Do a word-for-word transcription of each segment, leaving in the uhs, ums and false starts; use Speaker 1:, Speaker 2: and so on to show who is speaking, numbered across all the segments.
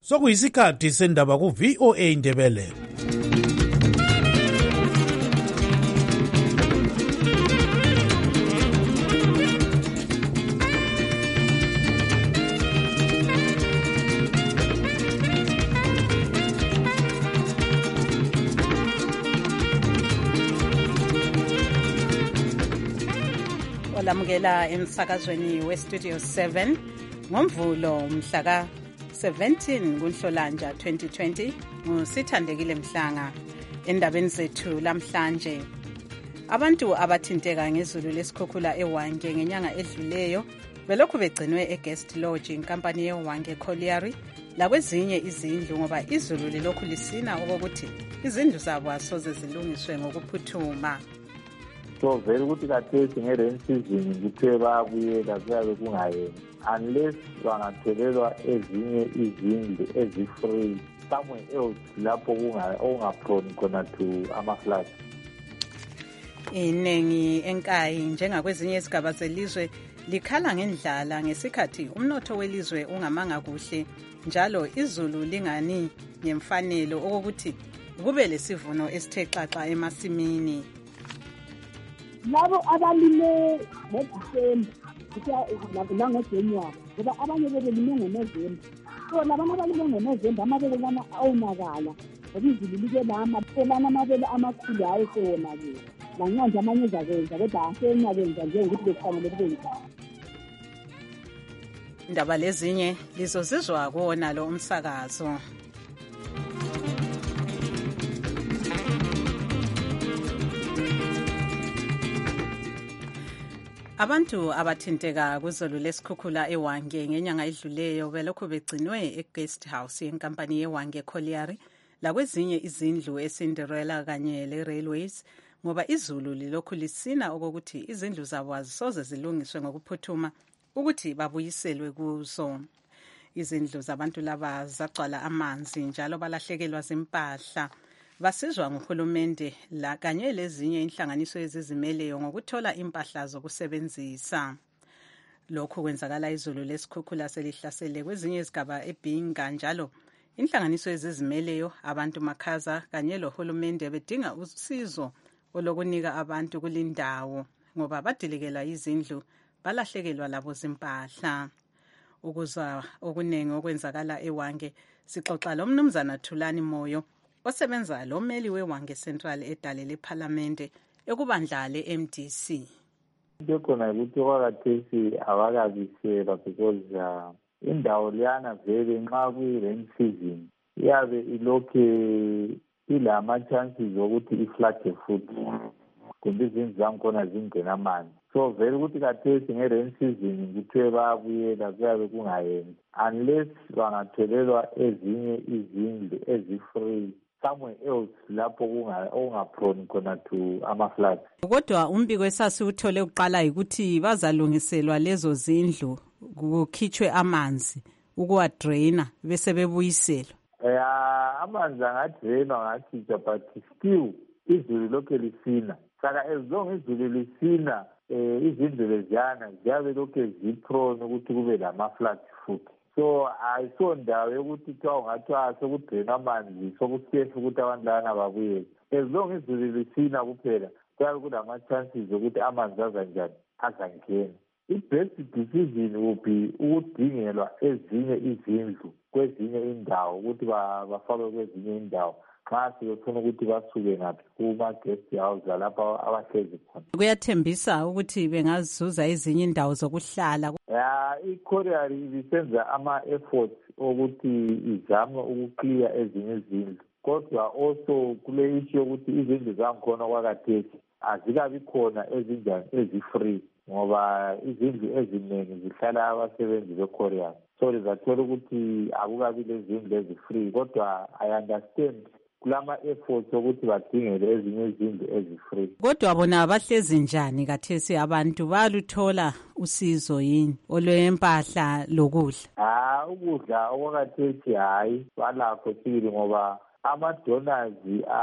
Speaker 1: Sokuyisikhathi sendaba ku V O A Indebele.
Speaker 2: Olamukela emsakazweni we-Studio seven ngomvulo mhla ka seventeen kuNhlolanja twenty twenty. Ngusithandekile Mhlanga. Endabeni zethu lamhlanje, abantu abathinteka ngezulu lesikhukhula eHwange ngenyanga edluleyo belokhu begcinwe eGuest Lodge, inkampani yeHwange Colliery, lakwezinye izindlu ngoba izulu lilokhu lisina okokuthi izindlu zabo asoze zilungiswe ngokuphuthuma.
Speaker 3: So vele ukuthi kathesi nge-rain season kuthe bayabuyela kuyabe kungayeni unless bangathelelwa ezinye izindlu ezi-free somewhere else lapho okungaprone khona to ama-floods.
Speaker 2: Iningi enkayi njengakwezinye izigaba zelizwe likhala ngendlala ngesikhathi umnotho welizwe ungamanga kuhle njalo izulu lingani ngemfanelo okokuthi kube lesivuno esithe xaxa emasimini.
Speaker 4: Labo abalime ngoDisemba nangoJanuwari ngoba abanye belime ngoNovemba, so labanye abalime ngoNovemba amabele lana awonakala ngoba izulu like lama selana amabele amakhulu hayi sewonakele lanyanja amanye ezakwenza kodwa asenakwenza njengokuthi bekufanele kube njalo.
Speaker 2: Indaba lezinye lizozizwa kuwona lo umsakazo. Abantu abathinteka kuzulu lesikhukhula eHwange ngenyanga edluleyo belokhu begcinwe eGuest House yenkampani yeHwange Colliery lakwezinye izindlu eCinderella kanye leRailways ngoba izulu lilokhu lisina okokuthi izindlu zabo azisoze zilungiswe ngokuphuthuma ukuthi babuyiselwe kuzo. Izindlu zabantu laba zagcwala amanzi njalo balahlekelwa zimpahla. Basizwa nguhulumende la kanye lezinye inhlanganiso ezizimeleyo ngokuthola impahla zokusebenzisa. Lokhu kwenzakala izulu lesikhukhula selihlasele kwezinye izigaba eBhinga njalo inhlanganiso ezizimeleyo, abantu makhaza kanye lohulumende bedinga usizo olokunika abantu kulindawo ngoba badilekelwa izindlu balahlekelwa labo zimpahla. Ukuzwa okunengi okwenzakala eHwange sixoxa lo mnumzana Thulani Moyo osebenza lo mmeli weHwange Central edale leParlamente ekubandla le-M D C.
Speaker 3: Into khona ukuthi kwakathesi abakabiselwa because uh, indawo liyana vele nxa kuyi-rain season iyabe ilokhe ilama-chances okuthi iflade futhi kumbe izindlu zangikhona zingena amanzi. So vele ukuthi kathesi nge-rain season kuthiwe bayabuyela kuyabe kungayenzi unless bangathelelwa ezinye izindlu ezi-free somewhere else lapho okungaprone khona to ama-floods.
Speaker 2: Kodwa umbiko esasiwuthole kuqala ukuthi bazalungiselwa lezo zindlu kukhitshwe amanzi ukuwadraina bese bebuyiselwa.
Speaker 3: Ya amanzi angadrainwa ngakhitshwa but still izulu lokhe lisina. Saka as long izulu lisina eh izindlu leziyana ziyabe lokhe ziprone ukuthi kube lama-floods futhi. So ayisondawo yokuthi kuthiwa ungathiwa sokudraina amanzi sokusefu ukuthi abantu lana babuyele. As long izulu lisina kuphela kuyabe kulama-chances ukuthi amanzi azanjani azangena. I-best decision will be ukudingelwa ezinye izindlu kwezinye indawo ukuthi bafakwe kwezinye indawo nxa sebefuna ukuthi basuke ngaphi kuma-guest house lapha abahlezi khona.
Speaker 2: Kuyathembisa ukuthi bengazuza ezinye indawo zokuhlala.
Speaker 3: Ya i-Colliery ibisenza ama-efforts okuthi izame ukuclear ezinye izindlu kodwa also kule issue yokuthi izindlu zangikhona kwakathesi azikabi khona ezinjani ezi-free ngoba izindlu eziningi zihlala abasebenzi be-Colliery. So lizathola ukuthi akukabi lezindlu ezi-free kodwa I understand kulama-efforts okuthi badingele ezinye izindlu ezi-free.
Speaker 2: Kodwa bona bahlezi njani kathesi abantu bayaluthola usizo yini olwempahla lokudla?
Speaker 3: Ah ukudla okwakathesi hayi balakho sibili ngoba ama-donors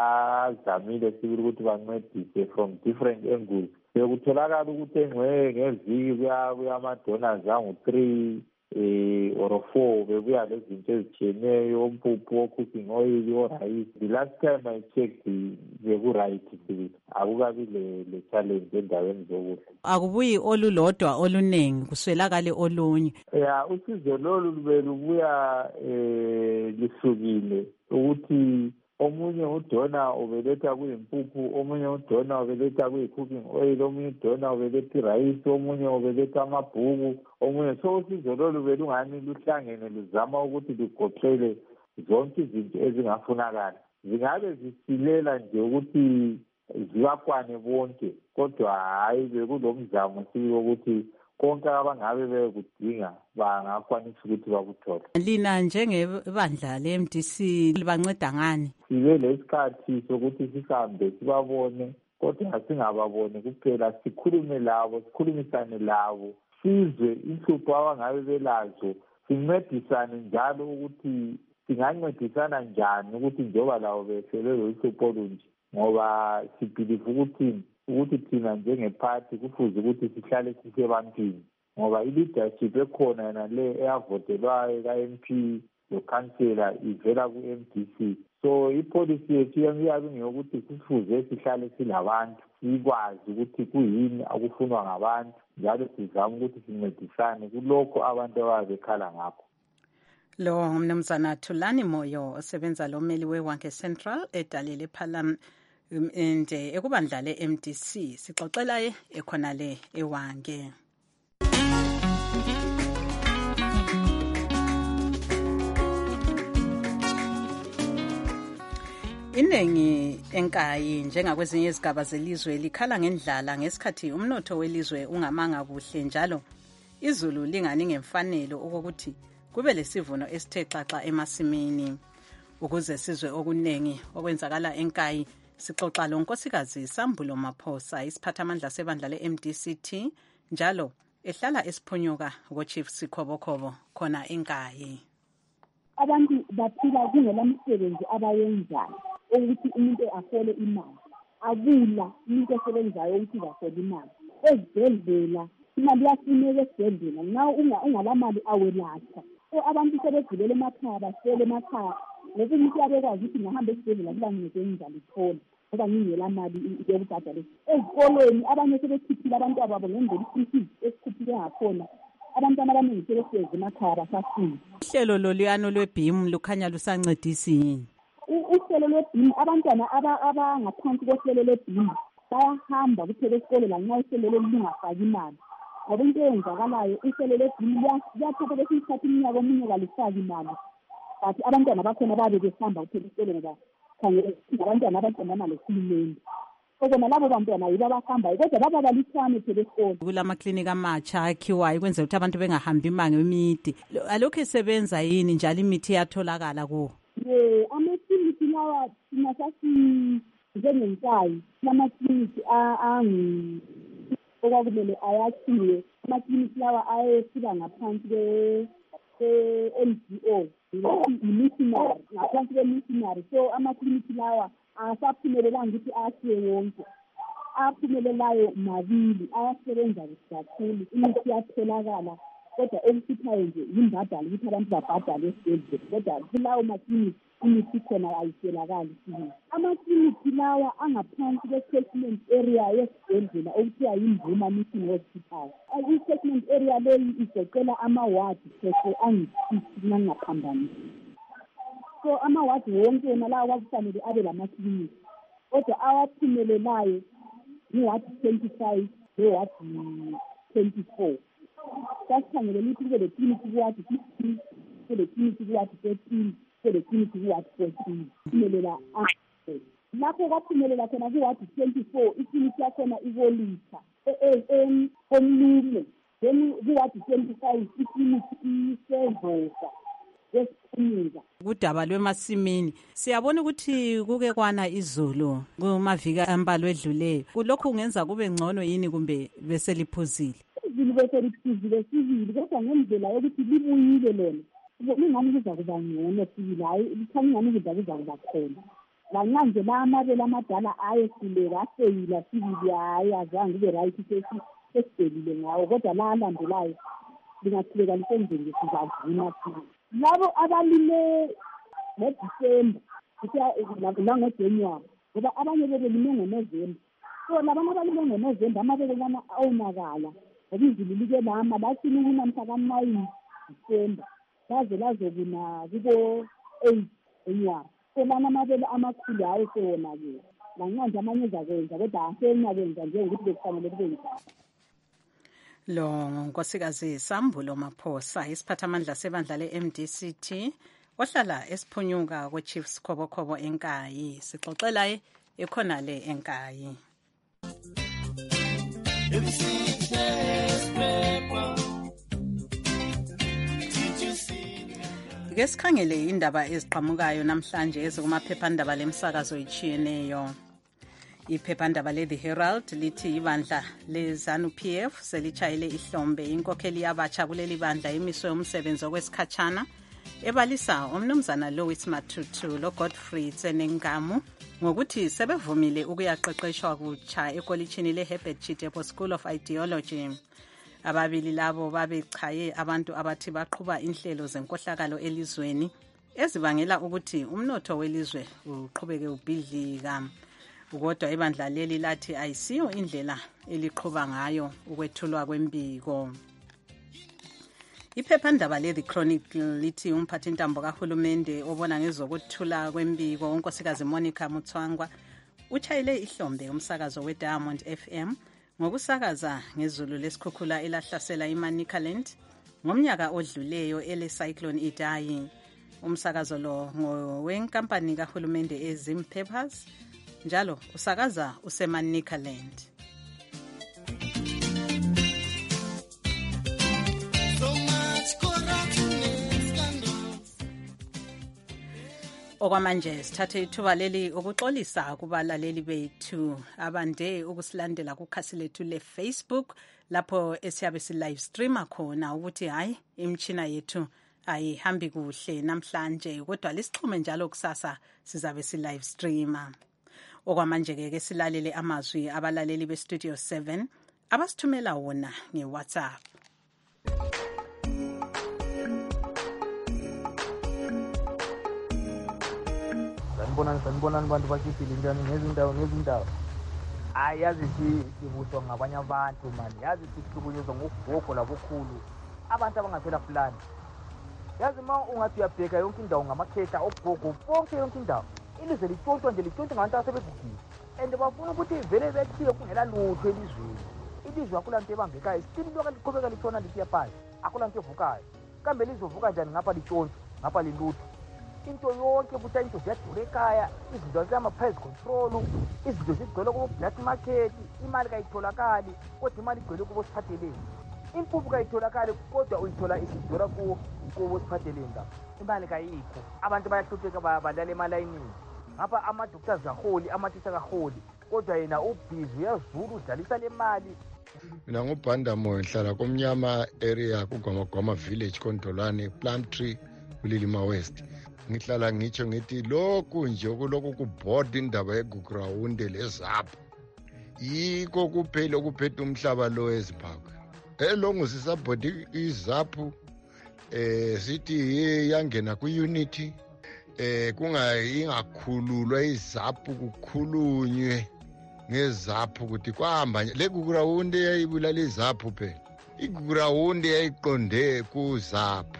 Speaker 3: azamile sibili ukuthi bancedise from different angles. Bekutholakala ukuthi engcwe ngeviki kuya ama-donors angu-three eh or four bebuya lezinto ezitshiyeneyo, umpuphu, cooking oil, orice. The last time I checked beku-right sibili, akukabi le challenge endaweni zokudla.
Speaker 2: Akubuyi olulodwa olunengi kuswelakale olunye.
Speaker 3: Ya usizo lolu belubuya eh lisukile ukuthi omunye udona ubeletha kuyimpuphu, omunye udona ubeletha kuyi-cooking oil, omunye udona ubeletha irayisi, omunye ubeletha amabhuku, omunye. So usizo lolu belungani luhlangene luzama ukuthi lugoqele zonke izinto ezingafunakala. Zingabe zisilela nje ukuthi zibakwane bonke, kodwa hayi bekulomzamo sibili ukuthi konke abangabe bekudinga bangakwanisa ukuthi bakuthole.
Speaker 2: Lina njengebandla le-M D C libanceda ngani?
Speaker 3: Sibe lesikhathi sokuthi sihambe sibabone, kodwa singababoni kuphela, sikhulume labo, sikhulumisane labo, sizwe inhlupho abangabe belazo, sincedisane njalo ukuthi singancedisana njani ukuthi njengoba labo behlelwe uhlupho olunje, ngoba sibhiliva ukuthi ukuthi thina njengephathi kufuze ukuthi sihlale sisebantwini, ngoba i-leadership ekhona yona le eyavotelwayo ka-M P lo-councillor ivela ku-M D C. So ipolicy yethu iyabe ngeyokuthi sifuze sihlale silabantu, sikwazi ukuthi kuyini akufunwa ngabantu, njalo sizame ukuthi sincedisane kulokho abantu ababekhala ngakho.
Speaker 2: Lo ngumnumzana Thulani Moyo osebenza lomeli weWange Central edalile Phalam ende ekubandla le-M D C. Sixoxela ekhona le eWange. Iningi enkayi njengakwezinye izigaba zelizwe likhala ngendlala ngesikhathi umnotho welizwe ungamanga kuhle, njalo izulu lingani ngemfanelo okokuthi kube lesivuno esithe xaxa emasimini. Ukuze sizwe okuningi okwenzakala enkayi, sixoxa lo Nkosikazi Sambulo Maphosa, isiphathamandla sebandla le-M D C T, njalo ehlala esiphunyuka ko-Chief Sikhobokhobo khona enkayi.
Speaker 4: Abantu baphila kungela msebenzi abayenzayo ukuthi umuntu afole imali. Akula umuntu osebenzayo ukuthi afole imali. Ezibhedlela imali yafuneka esibhedlela, nxa ungala mali awelatha. So abantu sebegibele emakhaya, basele emakhaya, ngoba umuntu uyabekwazi ukuthi ngahamba esibhedlela kuba ngizenzala ithole ngoba ngingela mali yokubhadala. Ezikolweni abanye sebekhiphile abantu ababo ngendlela isisi esikhuphile ngakhona. Abantwana abaningi sebehlezi emakhaya basafunda.
Speaker 2: Uhlelo loluyano lwe-B I M lukhanya lusancedisi yini?
Speaker 4: Uhlelo lwe-B I M, abantwana abangaphansi kohlelo lwe-B I M bayahamba kuphela esikole lanxa uhlelo lungafaki imali. Ngoba into eyenzakalayo uhlelo lwe-B I M liyathatha kwesinye isikhathi iminyaka omunye kalifaki imali, but abantwana bakhona babe behamba kuphela esikole ngoba khangela abantwana abantwana nohulumende. Kodwa labo bantwana yibo abahambayo, kodwa baba balithwane phela esikole.
Speaker 2: Kulamaklinika amatsha akhiwayo kwenzela ukuthi abantu bengahambi imango emide. Alokhu esebenza yini njalo imithi iyatholakala kuwo?
Speaker 4: Ye, amakliniki lawa thina sasi njengenkayi, amakliniki angi okwakumele ayakhiwe. Amakliniki lawa ayefika ngaphansi kwe-N G O, i-missionary, ngaphansi kwe-missionary. So amakliniki lawa asaphumelelanga ukuthi akhiwe wonke. Aphumelelayo mabili ayasebenza kakhulu, imithi iyatholakala, kodwa okuhluphayo nje yimbadalo ukuthi abantu babhadale esibhedlela. Kodwa kulawo makliniki imithi khona ayiswelakali sibili. Amakliniki lawa angaphansi kwe-catchment area yesibhedlela okuthiwa yiMvuma Mission Hospital. I-catchment area leyi igoqela amawadi phese angisisi nangaphambanisi. So amawadi wonke wona lawa kwakufanele abe lamakliniki, kodwa awaphumelelayo yiwadi twenty-five newadi twenty-four. Sasikhangele ukuthi kube lekliniki kuwadi fifteen, kube lekliniki kuwadi thirteen, kube lekliniki kuwadi fourteen. Phumelela lapho kwaphumelela khona kuwadi twenty-four, ikliniki yakhona ivolitha emlume. Then kuwadi twenty-five ikliniki isevoka yesiphunyuka.
Speaker 2: Kudaba lwemasimini siyabona ukuthi kuke kwana izulu kumaviki ambalwa edluleyo. Kulokhu kungenza kube ngcono yini kumbe beseliphuzile?
Speaker 4: Izulu beseliphuzile sibili, kodwa ngendlela yokuthi libuyile lona. Ngingani kuza kuba ngcono sibili, hayi likhanya ngani kuza kuza kuba khona. Lanxa nje la amabele amadala ayehluleka aseyila sibili, hayi azange kube right sesibhedile ngawo, kodwa la alandelayo lingaqhubeka lisenzile sizavuna thina. Labo abalime ngoDisemba la ngoJanuwari ngoba abanye bebelime ngoNovemba. So labana abalime ngoNovemba amabelelana awonakala ngoba izulu like lama lathini kunamhla ka-nine Disemba laze lazokuna kubo-eight Januwari. So lana amabele amakhulu hayi sewonakele. Lanqanje amanye ezakwenza kodwa asenyakwenza nje ukuthi bekufanele kube njalo.
Speaker 2: Lo nkosikazi Sambulo Maphosa isiphathamandla sebandla le-M D C T ohlala esiphunyuka kwe-Chiefs Khobokhobo eNkayi. Sixoxela ekhona le eNkayi. Ke sikhangele indaba eziqhamukayo namhlanje ezikumaphephandaba lemsakazo etshiyeneyo. Iphephandaba le-The Herald lithi ibandla le-ZANU P F selitshayele ihlombe inkokheli yabatsha kuleli bandla imiswe umsebenzi okwesikhatshana ebalisa umnumzana Louis Matutu lo-Godfrey Tsenengamu ngokuthi sebevumile ukuyaqeqeshwa kutsha ekolitshini le-Herbert Chitepo School of Ideology. Ababili labo babechaye abantu abathi baqhuba inhlelo zenkohlakalo elizweni ezibangela ukuthi umnotho welizwe uqhubeke ubhidlika. Kodwa ibandla leli lathi ayisiyo indlela eliqhuba ngayo ukwethulwa kwembiko. Iphephandaba le-The Chronicle lithi umphathintambo kahulumende obona ngezokuthula kwembiko unkosikazi Monica Mutswangwa utshayele ihlombe umsakazo we-Diamond F M ngokusakaza ngezulu lesikhukhula elahlasela iManicaland ngomnyaka odluleyo ele-Cyclone Idai. Umsakazo lo ngowenkampani kahulumende eZim Papers njalo usakaza useManicaland. Okwamanje sithathe ithuba leli ukuxolisa kubalaleli bethu abande ukusilandela kukhasi lethu le-Facebook lapho esiyabe si-live streama khona ukuthi hayi imtshina yethu ayihambi kuhle namhlanje kodwa lisixhume njalo kusasa sizabe si-live streama. Okwamanje ke silalele amazwi abalaleli be-Studio seven abasithumela wona nge-WhatsApp.
Speaker 5: Sanibonani sanibonani bantu bakiphila njani ngezindawo ngezindawo. Hayi yazi sibuswa ngabanye abantu mani. Yazi sihlukunyezwa ngogogo labokhulu. Abantu abangaphela fulani. Yazi ma ungathi uyabheka yonke indawo ngamakhetha ogogo bonke yonke indawo. Ilizwe litshontshwa nje litshontshwa ngabantu asebezigile. And bafuna ukuthi vele bethiwe kungela lutho elizweni. Ilizwe akula nto ebambekayo. Sithini lokho liqhubeka litshona lisiya phansi. Akula nto evukayo. Kambe lizovuka njani ngapha litshontsha ngapha lilutho. Into yonke buta into ziyadura ekhaya, izinto ziyama-price control, izinto zigcwele kubo-black market, imali kayitholakali kodwa imali igcwele kubo siphatheleni. Impuphu kayitholakali kodwa uyithola isidura kubo siphatheleni la. Imali kayikho. Abantu bayahlupheka balala emalayinini. Ngapha ama-doctors kaholi, ama-teacher kaholi kodwa yena ubhizi uyazula udlalisa le mali.
Speaker 6: Mina ngubhanda moyo ngihlala komnyama area kuGwamagwama village Kondolwane Plumtree kuLilima West. Ngihlala ngitsho ngithi lokhu nje okulokhu kubhoda indaba yeGugrawunde leZAPU yiko kuphela okuphethe umhlaba lo eZimbabwe. Elongu sisabhodi iZAPU eh sithi yangena ku-unity eh kungayingakhululwa iZAPU kukhulunywe ngeZAPU ukuthi kwahamba le Gugrawunde yayibulala iZAPU phela. iGugrawunde yayiqonde kuZAPU.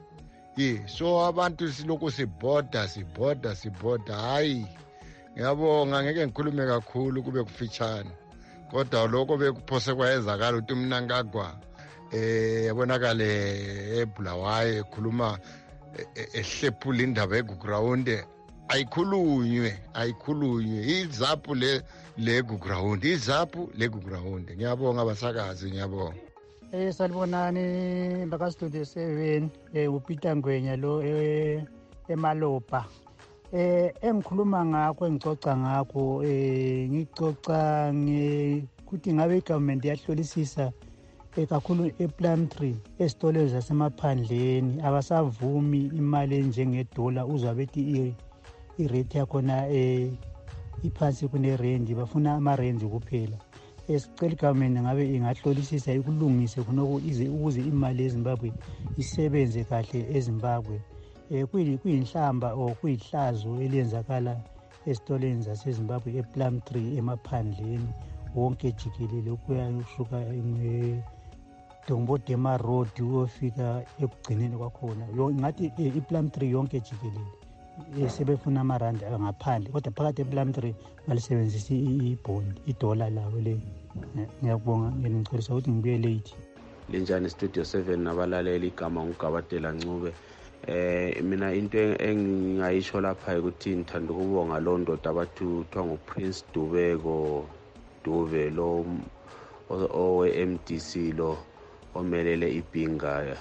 Speaker 6: Ye so abantu siloko sibhoda sibhoda sibhoda hayi ngiyabonga ngeke ngikhulume kakhulu kube kufitshana kodwa lokho bekuphose kwayezakala ukuthi mina ngagwa eh yabonakale eBulawayo ekhuluma ehlephula indaba yeGugrawunde ayikhulunywe ayikhulunywe iZAPU le leGugrawunde iZAPU leGugrawunde. Ngiyabonga abasakazi ngiyabonga.
Speaker 7: Eh salibonani baka Studio seven eh uPeter Ngwenya lo eh eMalopa. Eh engikhuluma ngakho engicoca ngakho eh ngicoca ngekuthi ngabe igovernment yahlolisisa ekakhulu ePlumtree esitolo zasemaphandleni abasavumi imali enjengedola uzwa bethi irate yakhona eh iphansi kune range bafuna ama range kuphela. esicela igavumenti ngabe ingahlolisisa ikulungise khonoko ukuze imali yezimbabwe isebenze kahle ezimbabwe. Um kuyinhlamba or kuyihlazo eliyenzakala esitoleni zasezimbabwe eplum tree emaphandleni wonke jikelele ukuya kusuka Dombodema Road uyofika ekugcineni kwakhona. Ngathi iplum tree yonke jikelele sebefuna amarandi ngaphandle kodwa phakathi eplum tree balisebenzisa ibhondi idola lawo le. Ngiyabonga nginicela ukuthi ngibuye late.
Speaker 8: Linjani Studio seven nabalaleli igama nguGabadela Ncube. Eh mina into engingayisho lapha ukuthi ngithanda ukubonga lo ndoda abathi uthiwa nguPrince Dubeko Dube lo owe M D C lo omelele ibhinga.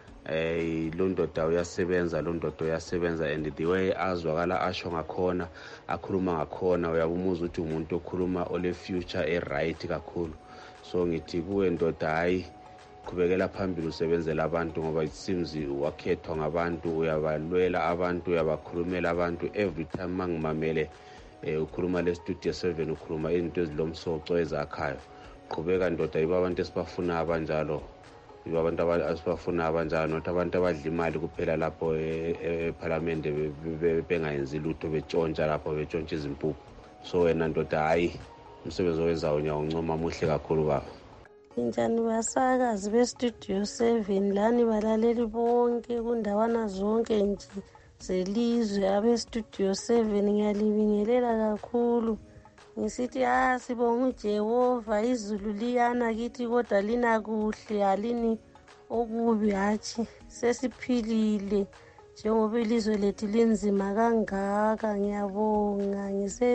Speaker 8: Eh lo ndoda uyasebenza lo ndoda uyasebenza and the way azwakala asho ngakhona akhuluma ngakhona uyabumuza ukuthi umuntu okhuluma ole future e right kakhulu. So ngithi kuwe ndoda hayi kubekela phambili usebenzela abantu ngoba it seems wakhethwa ngabantu uyabalwela abantu uyabakhulumela abantu every time mangimamele eh ukhuluma le Studio seven ukhuluma into ezilomsoco ezakhayo. Qhubeka ndoda yiba abantu esibafuna abanjalo yiba abantu abasibafuna abanjalo not abantu abadla imali kuphela lapho eParliament bengayenzi lutho betshontsha lapho betshontsha izimpuphu. So wena ndoda hayi umsebenzi owenzayo nyawoncoma muhle kakhulu baba.
Speaker 9: Njani basakazi beStudio seven lani balaleli bonke kundawana zonke nje zelizwe abeStudio seven ngiyalibingelela kakhulu. Ngisithi ah sibonga uJehova izulu liyana kithi kodwa lina kuhle alini okubi hathi sesiphilile njengoba ilizwe lethu linzima kangaka. Ngiyabonga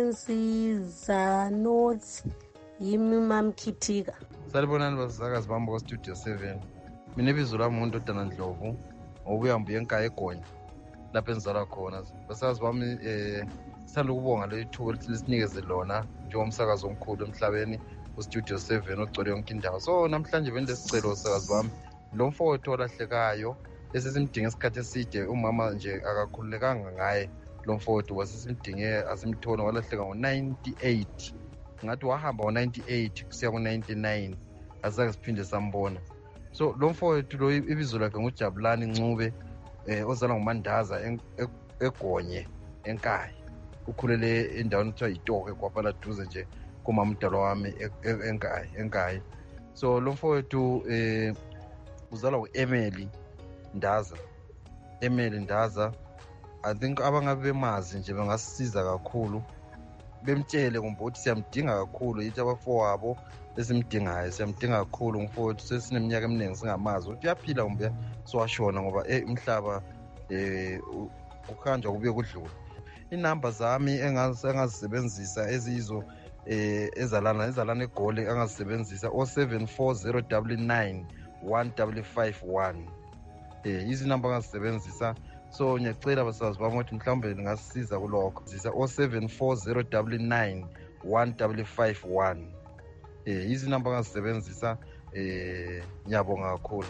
Speaker 9: ngisensiza notes yimi mamkhithika.
Speaker 10: Salibonani basakazi bami kwa-Studio seven. Mina ibizo lami nguNdodana Ndlovu ngokuya mbuye enkaya eGonya lapho enzalwa khona. Basakazi bami eh sithanda ukubonga le thuba lisinikeze lona njengomsakazi omkhulu emhlabeni ku-Studio seven ogcwele yonke indawo. So namhlanje bendesicelo basakazi bami lo mfowethu olahlekayo esisimdinga isikhathi eside umama nje akakhululekanga ngaye lo mfowethu wasisimdinge asimthona walahleka ngo-ninety-eight. Ngathi wahamba ngo-ninety-eight kusiya ku-ninety-nine azake siphinde sambona. So lo mfowethu lo ibizo lakhe nguJabulani Ncube eh ozalwa nguMandaza eGonye enkaya. Ukhulele endaweni ekuthiwa yitoko ekwaphala duze nje kumamdala wami enkaya enkaya. So lo mfowethu eh uzalwa uEmily Ndaza. Emily Ndaza I think abangabe bemazi nje bangasisiza kakhulu. Bemtshele kumbe ukuthi siyamdinga kakhulu yithi abafowabo esimdingayo siyamdinga kakhulu umfowethu sesineminyaka eminingi singamazi ukuthi uyaphila kumbe siwashona ngoba eh umhlaba eh ukuhanjwa kube kudlula. Inamba zami engazisebenzisa ezizo eh ezalana ezalana eGoli angazisebenzisa zero seven four zero nine nine one five five one. Eh izinamba angazisebenzisa. So ngiyacela basazi bami ukuthi mhlawumbe ningasisiza kulokho. zero seven four zero nine nine one five five one. Eh izinamba angazisebenzisa eh ngiyabonga kakhulu.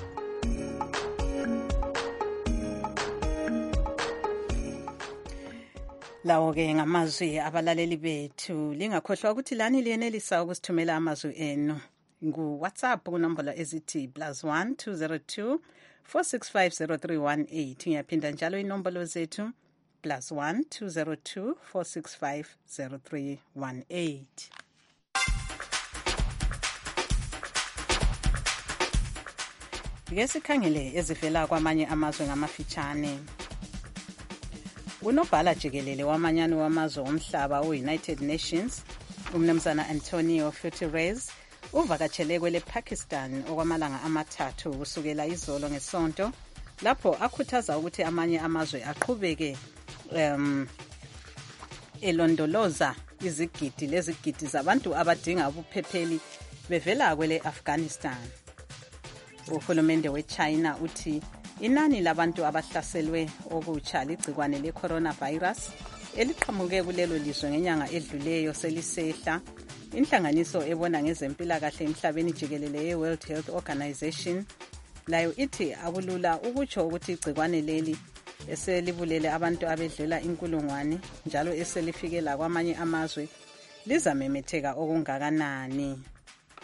Speaker 2: Lawo ke ngamazwi abalaleli bethu. Lingakhohlwa ukuthi lani liyenelisa ukusithumela amazwi enu ngu WhatsApp kunombolo ezithi plus one two zero two four six five zero three one eight. Ngiyaphinda njalo inombolo zethu plus one two zero two four six five zero three one eight. Ke sikhangele ezivela kwamanye amazwe ngamafitshane. Unobhala jikelele wamanyano wamazwe omhlaba we-United Nations umnumzana Antonio Guterres uvakatshele kwele Pakistan okwamalanga amathathu kusukela izolo ngesonto lapho akhuthaza ukuthi amanye amazwe aqhubeke um elondoloza izigidi lezigidi zabantu abadinga ubuphepheli bevela kwele Afghanistan. Uhulumende weChina uthi inani labantu abahlaselwe okutsha ligcikwane le-coronavirus eliqhamuke kulelo lizwe ngenyanga edluleyo selisehla. Inhlanganiso ebona ngezempilakahle emhlabeni jikelele ye-World Health Organization layo ithi akulula ukutsho ukuthi igcikwane leli eselibulele abantu abedlula inkulungwane njalo eselifikela kwamanye amazwe lizamemetheka okungakanani.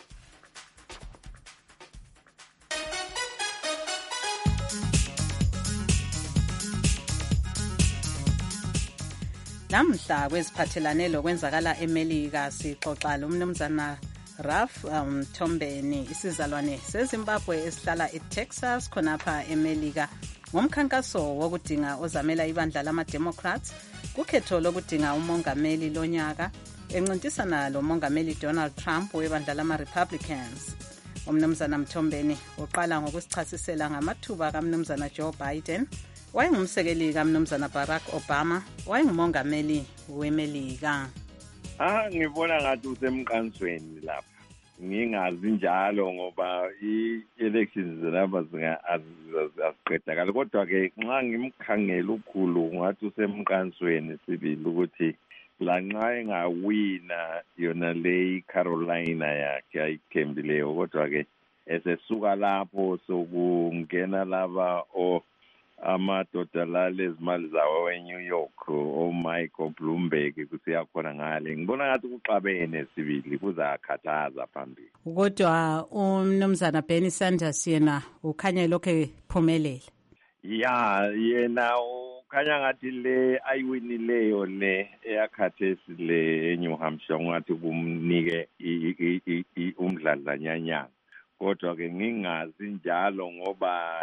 Speaker 2: Namhla kweziphathelane lokwenzakala eMelika sixoxa lomnumzana Raf Mthombeni um, isizalwane seZimbabwe esihlala eTexas khonapha eMelika ngomkhankaso wokudinga ozamela ibandla lama-Democrats kukhetho lokudinga umongameli lonyaka encintisana lo mongameli Donald Trump webandla lama-Republicans. Umnumzana Mthombeni uqala ngokusichasisela ngamathuba kaMnumzana Joe Biden wayengumsekeli kaMnumzana Barack Obama wayengumongameli weMelika.
Speaker 11: Ah ngibona ngathi usemqansweni lapha. Ngingazi njalo ngoba i-elections lapha zinga aziqedakala kodwa ke nxa ngimkhangela ukhulu ngathi usemqansweni sibili ukuthi lanxa engawina yona le Carolina yakhe ayithembileyo kodwa ke esesuka lapho sokungena laba o amadoda lalezimali zawo eNew York oMichael Bloomberg kusiyakhona ngale ngibona ngathi kuxabene sibili kuzakhathaza phambili.
Speaker 2: Kodwa umnumzana Bernie Sanders yena ukhanya lokho phumelela.
Speaker 11: Ya yena ukhanya ngathi le ayiwinileyo le eyakhathesi le eNew Hampshire ngathi kumnike umdladlanyanyana. Kodwa ke ngingazi njalo ngoba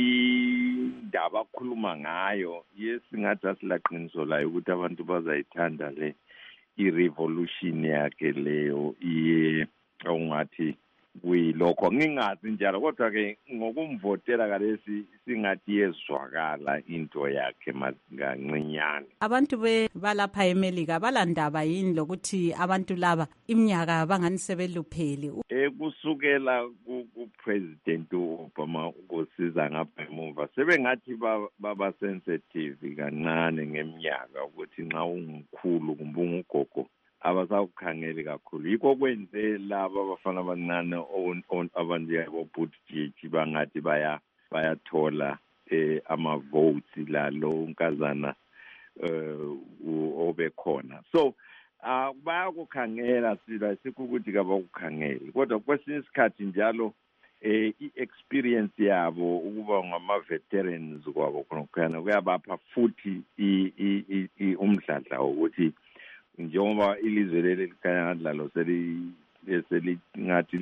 Speaker 11: indaba akhuluma ngayo yesingathi asilaqiniso layo ukuthi abantu bazayithanda le i-revolution yakhe leyo iye ongathi kuyilokho ngingazi njalo kodwa ke ngokumvotela kalesi singathi yezwakala into yakhe mangancinyane.
Speaker 2: Abantu balapha eMelika balandaba yini lokuthi abantu laba iminyaka bangani sebeluphele
Speaker 11: ekusukela ku-President Obama ukusiza ngapha emuva sebengathi baba sensitive kancane ngeminyaka ukuthi nxa ungumkhulu kumbe ungugogo abasakukhangeli kakhulu yikho kwenze laba abafana abancane abanjengabo Buttigieg bangathi baya bayathola eh ama votes la lo unkazana eh obekhona so ah bayakukhangela sila sikukuthi kabakukhangeli kodwa kwesinye isikhathi njalo eh i-experience yabo ukuba ngama veterans kwabo khona kuyabapha futhi umdladla ukuthi njengoba ilizwe leli likhanya ngadlalo seli selingathi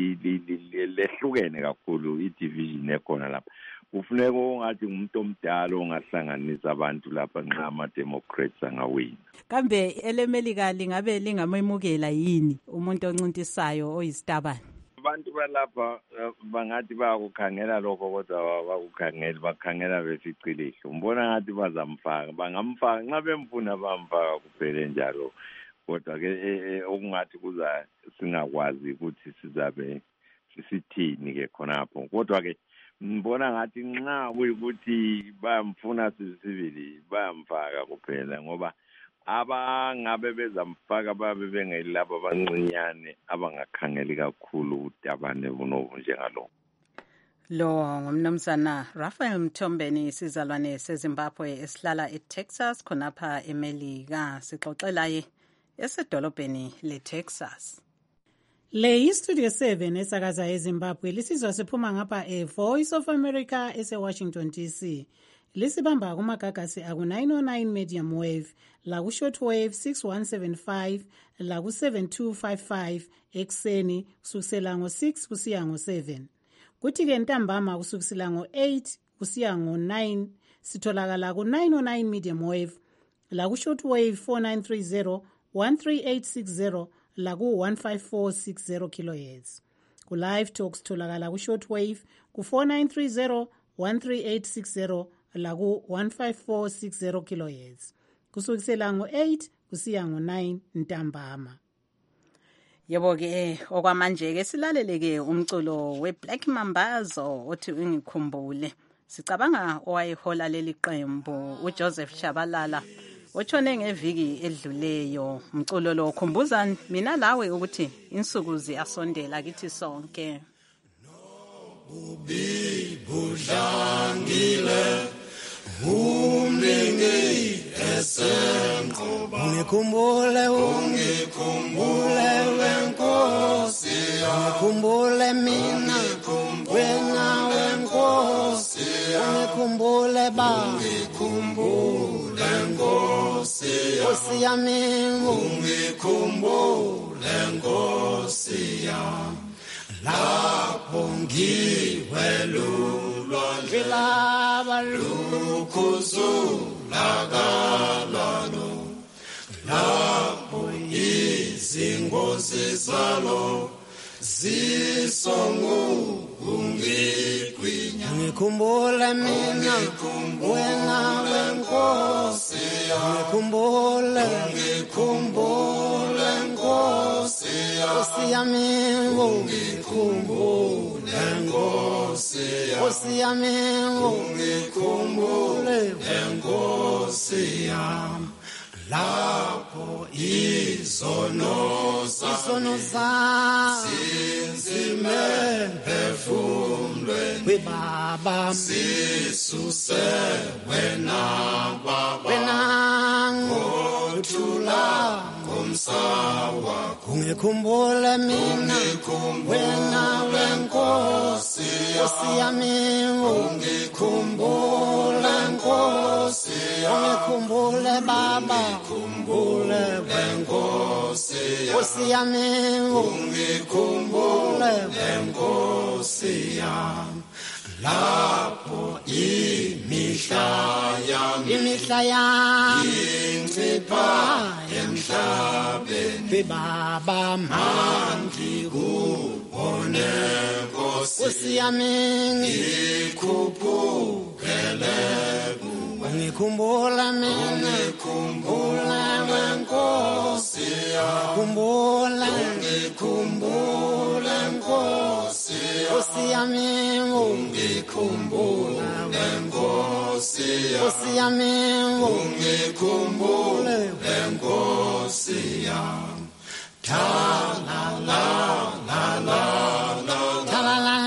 Speaker 11: lehlukene kakhulu i-division ekhona lapha kufuneka ungathi umuntu omdala ongahlanganisa abantu lapha nxa ama-Democrats angawina.
Speaker 2: Kambe eleMelika lingabe lingamemukela yini umuntu oncintisayo oyisitabane?
Speaker 11: Abantu balapha bangathi bayakukhangela lokho kodwa bakukhangela bakhangela beficilihlo umbona ngathi bazamfaka bangamfaka nxa bemfuna bamfaka kuphele njalo kodwa ke okungathi kuza singakwazi ukuthi sizabe sisithini ke khonapho kodwa ke ngibona ngathi nxa kuyikuthi bamfuna sisibili bamfaka kuphela ngoba abangabe bezamfaka babe bengelabo abancinyane abangakhangeli kakhulu udabane bunobu njengalo.
Speaker 2: Lo ngumnumzana Raphael Mthombeni isizalwane seZimbabwe esihlala eTexas khonapha eMelika sixoxelaye esedolobheni leTexas.
Speaker 12: Le iStudio seven esakaza eZimbabwe lisizwa siphuma ngapha eVoice of America eseWashington D C. Lisibamba kumagagasi aku nine oh nine medium wave la ku short wave six one seven five la ku seven two five five ekseni kusukisela ngo six kusiya ngo seven. Kuthi ke ntambama kusukisela ngo eight kusiya ngo nine sitholakala ku nine oh nine medium wave la ku short wave four nine three zero one three eight six zero la ku one five four six zero kilohertz. Ku live talks tholakala ku short wave ku four nine three zero one three eight six zero la ku one five four six zero kilohertz kusukisela ngo eight kusiya ngo nine ntambama.
Speaker 2: Yebo ke okwamanje ke silaleleke umculo weBlack Mambazo othi ungikhumbule. Sicabanga owayehola leli qembu uJoseph Shabalala otshone ngeviki edluleyo. Umculo lo khumbuza mina lawe ukuthi insuku ziyasondela kithi sonke.
Speaker 13: Ubi budlangile umlingi esemqoba ungikhumbule ungikhumbule wenkosi ungikhumbule mina wena wenkosi ungikhumbule ba ungikhumbule nkosi Nkosi yami ungikhumbule Nkosi yami lapho ngiwelulwa ndlela lukhuzulakalalo lapho izingozi zalo zisongungigwinya ngikhumbule mina wena wenkosi ngikhumbule ngikhumbule Nkosi yami ngikhumbule Nkosi yami ngikhumbule Nkosi yami lapho izono izono zinzime phefumulweni webaba sisuse wena baba wena ngothula ngomsawa ungikhumbule mina wena wenkosi Nkosi yami ungikhumbule Nkosi ungikhumbule baba ungikhumbule Nkosi Nkosi yami ungikhumbule Nkosi yami lapho imihla yami imihla yami incipha emhlabeni baba mandi kubone Nkosi yami ngikhuphukele ngikhumbula mina ngikhumbula Nkosi ngikhumbula ngikhumbula Nkosi Nkosi yami ngikhumbula Nkosi Nkosi yami ngikhumbula Nkosi yami la la la la la la la la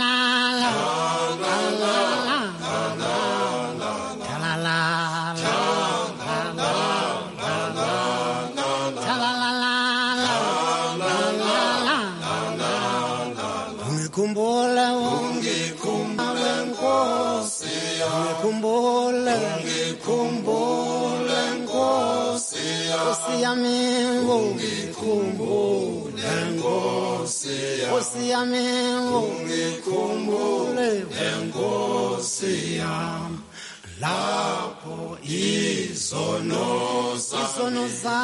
Speaker 13: ngikhumbule ngikhumbule Nkosi ngikhumbule ngikhumbule Nkosi Nkosi yami ngikhumbule Nkosi Nkosi yami ngikhumbule Nkosi yami lapho izono izono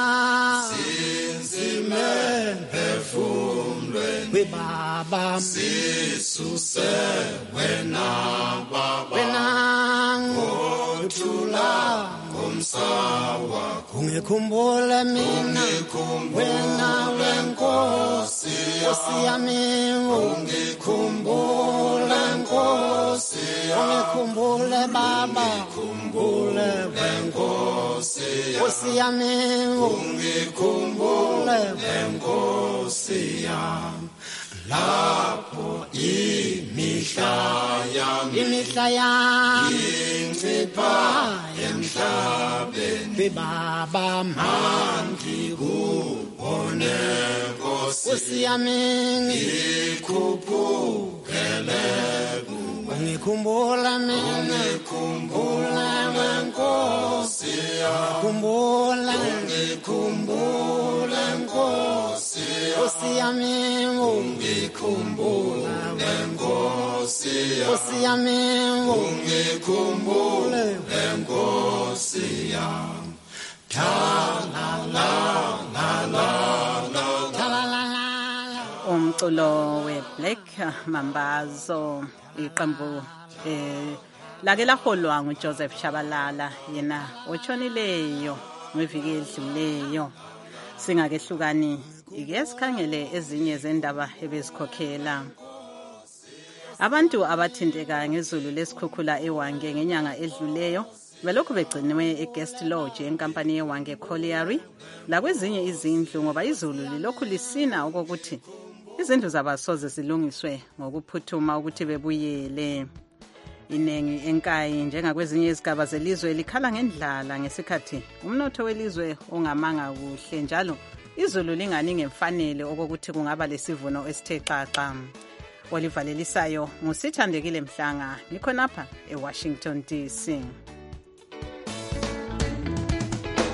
Speaker 13: zinzime phefumulweni webaba sisuse wena baba wena ngothula ngomsawa ungikhumbule mina wena wenkosi Nkosi yami ungikhumbule Nkosi ungikhumbule baba ungikhumbule Nkosi Nkosi yami ungikhumbule Nkosi yami lapho imihla yami imihla yami incipha emhlabeni baba mandi kubone Nkosi yami ngikhuphukele ngikhumbula mina ngikhumbula Nkosi ngikhumbula ngikhumbula Nkosi Nkosi yami ngikhumbula Nkosi Nkosi yami ngikhumbula Nkosi yami la la la la
Speaker 2: umculo weBlack Mambazo iqembu eh lake laholwa nguJoseph Shabalala yena otshonileyo ngeviki edluleyo singakehlukani ike sikhangele ezinye zendaba ebezikhokhela abantu abathinteka ngezulu lesikhukhula eWange ngenyanga edluleyo belokhu begciniwe eguest lodge enkampani yeWange Colliery lakwezinye izindlu ngoba izulu lilokhu lisina okokuthi izindlu zabasoze zilungiswe ngokuphuthuma ukuthi bebuyele inengi enkayi njengakwezinye izigaba zelizwe likhala ngendlala ngesikhathi umnotho welizwe ongamanga kuhle njalo izulu lingani ngemfanele okokuthi kungaba lesivuno esithe xaxa olivalelisayo ngusithandekile Mhlanga ngikhonapha eWashington D C.